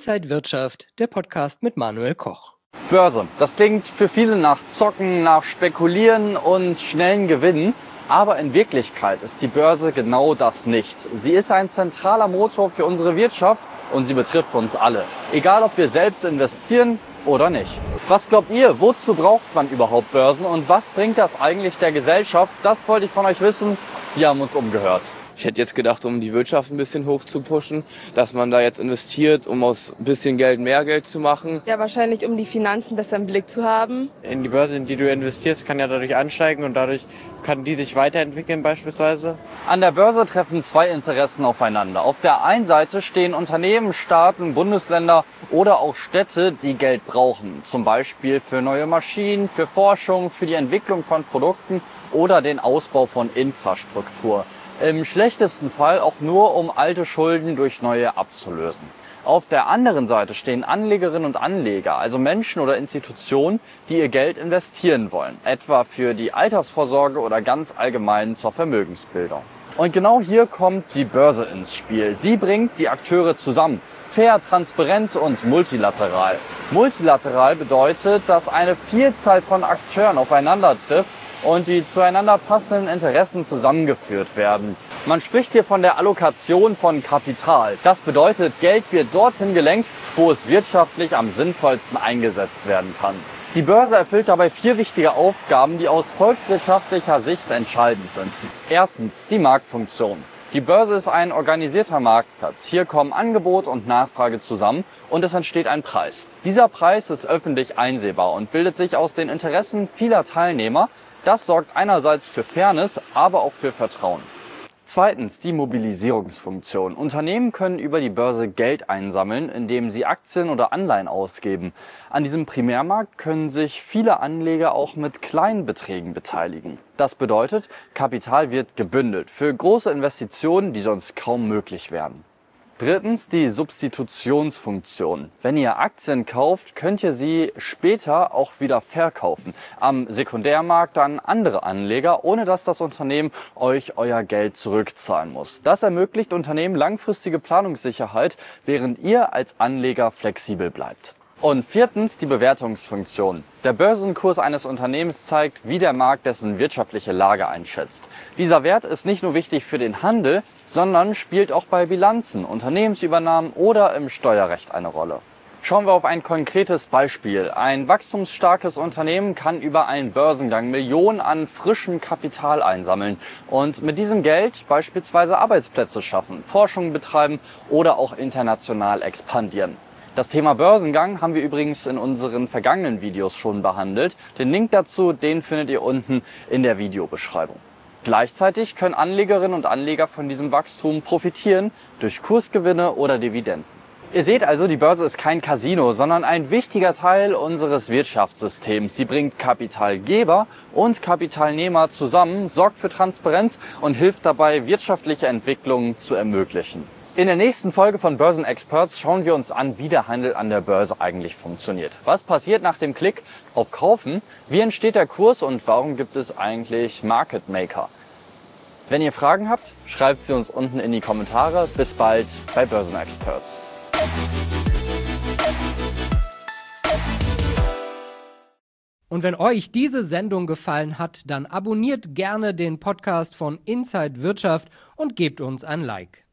Inside Wirtschaft, der Podcast mit Manuel Koch. Börse, das klingt für viele nach Zocken, nach Spekulieren und schnellen Gewinnen. Aber in Wirklichkeit ist die Börse genau das nicht. Sie ist ein zentraler Motor für unsere Wirtschaft und sie betrifft uns alle. Egal, ob wir selbst investieren oder nicht. Was glaubt ihr, wozu braucht man überhaupt Börsen und was bringt das eigentlich der Gesellschaft? Das wollte ich von euch wissen. Wir haben uns umgehört. Ich hätte jetzt gedacht, um die Wirtschaft ein bisschen hoch zu pushen, dass man da jetzt investiert, um aus ein bisschen Geld mehr Geld zu machen. Ja, wahrscheinlich, um die Finanzen besser im Blick zu haben. In die Börse, in die du investierst, kann ja dadurch ansteigen und dadurch kann die sich weiterentwickeln beispielsweise. An der Börse treffen zwei Interessen aufeinander. Auf der einen Seite stehen Unternehmen, Staaten, Bundesländer oder auch Städte, die Geld brauchen. Zum Beispiel für neue Maschinen, für Forschung, für die Entwicklung von Produkten oder den Ausbau von Infrastruktur. Im schlechtesten Fall auch nur, um alte Schulden durch neue abzulösen. Auf der anderen Seite stehen Anlegerinnen und Anleger, also Menschen oder Institutionen, die ihr Geld investieren wollen, etwa für die Altersvorsorge oder ganz allgemein zur Vermögensbildung. Und genau hier kommt die Börse ins Spiel. Sie bringt die Akteure zusammen. Fair, transparent und multilateral. Multilateral bedeutet, dass eine Vielzahl von Akteuren aufeinander trifft und die zueinander passenden Interessen zusammengeführt werden. Man spricht hier von der Allokation von Kapital. Das bedeutet, Geld wird dorthin gelenkt, wo es wirtschaftlich am sinnvollsten eingesetzt werden kann. Die Börse erfüllt dabei 4 wichtige Aufgaben, die aus volkswirtschaftlicher Sicht entscheidend sind. Erstens, die Marktfunktion. Die Börse ist ein organisierter Marktplatz. Hier kommen Angebot und Nachfrage zusammen und es entsteht ein Preis. Dieser Preis ist öffentlich einsehbar und bildet sich aus den Interessen vieler Teilnehmer. Das sorgt einerseits für Fairness, aber auch für Vertrauen. Zweitens, die Mobilisierungsfunktion. Unternehmen können über die Börse Geld einsammeln, indem sie Aktien oder Anleihen ausgeben. An diesem Primärmarkt können sich viele Anleger auch mit kleinen Beträgen beteiligen. Das bedeutet, Kapital wird gebündelt für große Investitionen, die sonst kaum möglich wären. Drittens, die Substitutionsfunktion. Wenn ihr Aktien kauft, könnt ihr sie später auch wieder verkaufen. Am Sekundärmarkt an andere Anleger, ohne dass das Unternehmen euch euer Geld zurückzahlen muss. Das ermöglicht Unternehmen langfristige Planungssicherheit, während ihr als Anleger flexibel bleibt. Und viertens, die Bewertungsfunktion. Der Börsenkurs eines Unternehmens zeigt, wie der Markt dessen wirtschaftliche Lage einschätzt. Dieser Wert ist nicht nur wichtig für den Handel, sondern spielt auch bei Bilanzen, Unternehmensübernahmen oder im Steuerrecht eine Rolle. Schauen wir auf ein konkretes Beispiel. Ein wachstumsstarkes Unternehmen kann über einen Börsengang Millionen an frischem Kapital einsammeln und mit diesem Geld beispielsweise Arbeitsplätze schaffen, Forschung betreiben oder auch international expandieren. Das Thema Börsengang haben wir übrigens in unseren vergangenen Videos schon behandelt. Den Link dazu, den findet ihr unten in der Videobeschreibung. Gleichzeitig können Anlegerinnen und Anleger von diesem Wachstum profitieren durch Kursgewinne oder Dividenden. Ihr seht also, die Börse ist kein Casino, sondern ein wichtiger Teil unseres Wirtschaftssystems. Sie bringt Kapitalgeber und Kapitalnehmer zusammen, sorgt für Transparenz und hilft dabei, wirtschaftliche Entwicklungen zu ermöglichen. In der nächsten Folge von Börsenexperts schauen wir uns an, wie der Handel an der Börse eigentlich funktioniert. Was passiert nach dem Klick auf Kaufen? Wie entsteht der Kurs und warum gibt es eigentlich Market Maker? Wenn ihr Fragen habt, schreibt sie uns unten in die Kommentare. Bis bald bei Börsenexperts. Und wenn euch diese Sendung gefallen hat, dann abonniert gerne den Podcast von Inside Wirtschaft und gebt uns ein Like.